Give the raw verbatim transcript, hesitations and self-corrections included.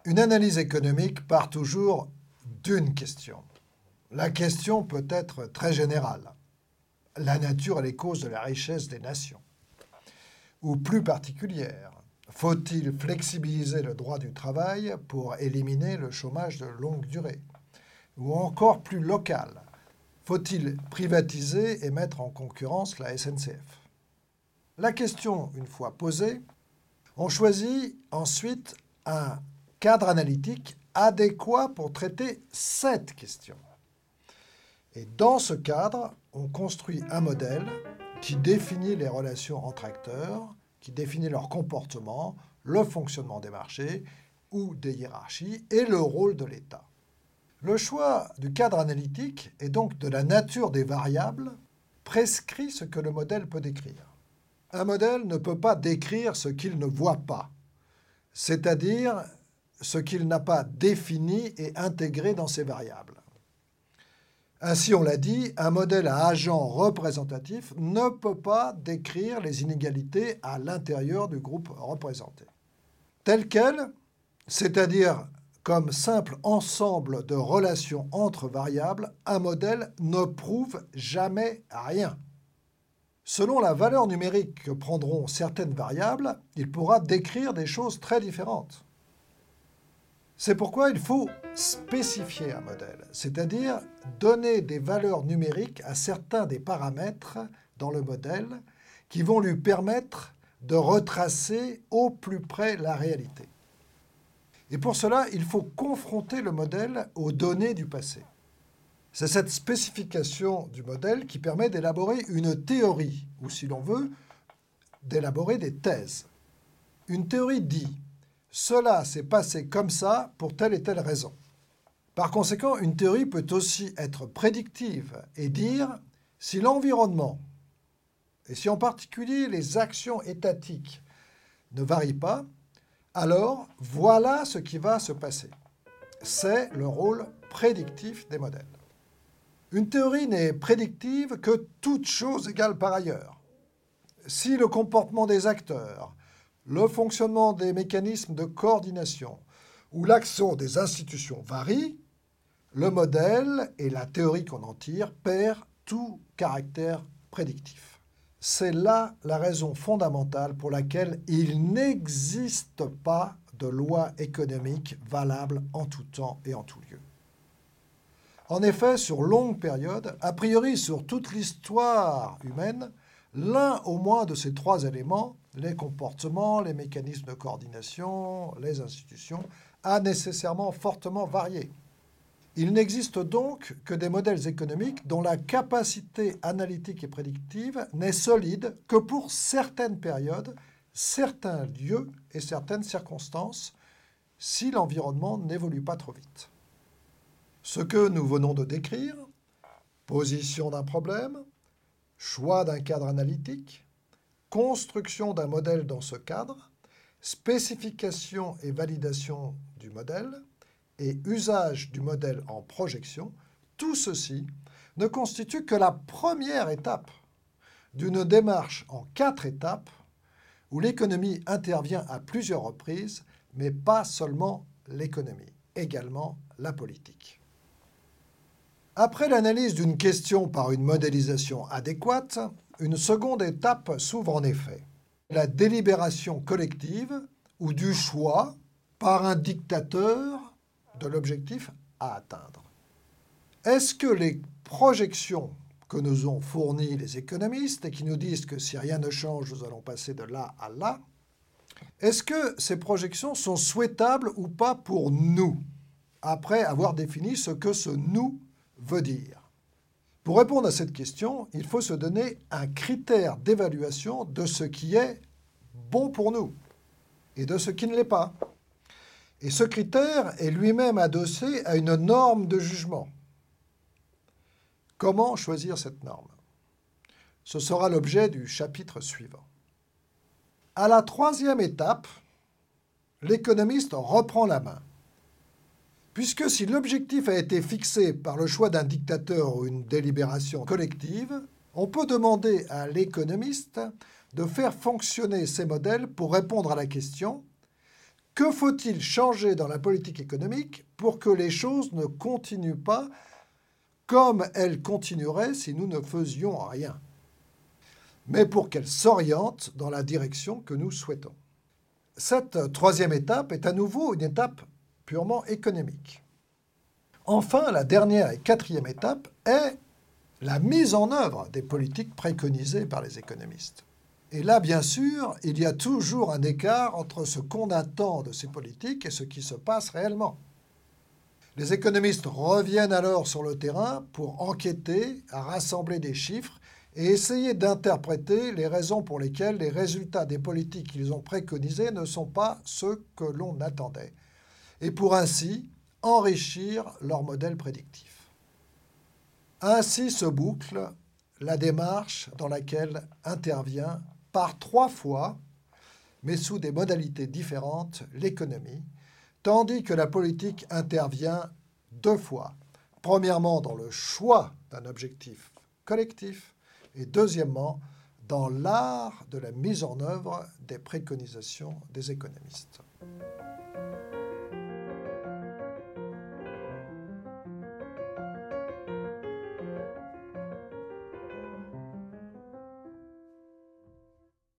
Une analyse économique part toujours d'une question. La question peut être très générale. La nature et les causes de la richesse des nations. Ou plus particulière. Faut-il flexibiliser le droit du travail pour éliminer le chômage de longue durée? Ou encore plus local. Faut-il privatiser et mettre en concurrence la S N C F? La question, une fois posée, on choisit ensuite un cadre analytique adéquat pour traiter cette question. Et dans ce cadre, on construit un modèle qui définit les relations entre acteurs, qui définit leur comportement, le fonctionnement des marchés ou des hiérarchies et le rôle de l'État. Le choix du cadre analytique et donc de la nature des variables prescrit ce que le modèle peut décrire. Un modèle ne peut pas décrire ce qu'il ne voit pas, c'est-à-dire ce qu'il n'a pas défini et intégré dans ses variables. Ainsi, on l'a dit, un modèle à agent représentatif ne peut pas décrire les inégalités à l'intérieur du groupe représenté. Telles quelles, c'est-à-dire comme simple ensemble de relations entre variables, un modèle ne prouve jamais rien. Selon la valeur numérique que prendront certaines variables, il pourra décrire des choses très différentes. C'est pourquoi il faut spécifier un modèle, c'est-à-dire donner des valeurs numériques à certains des paramètres dans le modèle qui vont lui permettre de retracer au plus près la réalité. Et pour cela, il faut confronter le modèle aux données du passé. C'est cette spécification du modèle qui permet d'élaborer une théorie, ou si l'on veut, d'élaborer des thèses. Une théorie dit « cela s'est passé comme ça pour telle et telle raison ». Par conséquent, une théorie peut aussi être prédictive et dire si l'environnement, et si en particulier les actions étatiques, ne varient pas, alors voilà ce qui va se passer. C'est le rôle prédictif des modèles. Une théorie n'est prédictive que toute chose égale par ailleurs. Si le comportement des acteurs, le fonctionnement des mécanismes de coordination ou l'action des institutions varient, le modèle et la théorie qu'on en tire perdent tout caractère prédictif. C'est là la raison fondamentale pour laquelle il n'existe pas de loi économique valable en tout temps et en tout lieu. En effet, sur longue période, a priori sur toute l'histoire humaine, l'un au moins de ces trois éléments, les comportements, les mécanismes de coordination, les institutions, a nécessairement fortement varié. Il n'existe donc que des modèles économiques dont la capacité analytique et prédictive n'est solide que pour certaines périodes, certains lieux et certaines circonstances, si l'environnement n'évolue pas trop vite. Ce que nous venons de décrire, position d'un problème, choix d'un cadre analytique, construction d'un modèle dans ce cadre, spécification et validation du modèle et usage du modèle en projection, tout ceci ne constitue que la première étape d'une démarche en quatre étapes où l'économie intervient à plusieurs reprises, mais pas seulement l'économie, également la politique. Après l'analyse d'une question par une modélisation adéquate, une seconde étape s'ouvre en effet. La délibération collective ou du choix par un dictateur de l'objectif à atteindre. Est-ce que les projections que nous ont fournies les économistes et qui nous disent que si rien ne change, nous allons passer de là à là, est-ce que ces projections sont souhaitables ou pas pour nous, après avoir défini ce que ce « nous » veut dire? Pour répondre à cette question, il faut se donner un critère d'évaluation de ce qui est bon pour nous et de ce qui ne l'est pas. Et ce critère est lui-même adossé à une norme de jugement. Comment choisir cette norme? Ce sera l'objet du chapitre suivant. À la troisième étape, l'économiste reprend la main. Puisque si l'objectif a été fixé par le choix d'un dictateur ou une délibération collective, on peut demander à l'économiste de faire fonctionner ces modèles pour répondre à la question Que faut-il changer dans la politique économique pour que les choses ne continuent pas comme elles continueraient si nous ne faisions rien, mais pour qu'elles s'orientent dans la direction que nous souhaitons? Cette troisième étape est à nouveau une étape purement économique. Enfin, la dernière et quatrième étape est la mise en œuvre des politiques préconisées par les économistes. Et là, bien sûr, il y a toujours un écart entre ce qu'on attend de ces politiques et ce qui se passe réellement. Les économistes reviennent alors sur le terrain pour enquêter, rassembler des chiffres et essayer d'interpréter les raisons pour lesquelles les résultats des politiques qu'ils ont préconisées ne sont pas ceux que l'on attendait, et pour ainsi enrichir leur modèle prédictif. Ainsi se boucle la démarche dans laquelle intervient par trois fois, mais sous des modalités différentes, l'économie, tandis que la politique intervient deux fois. Premièrement, dans le choix d'un objectif collectif et deuxièmement, dans l'art de la mise en œuvre des préconisations des économistes.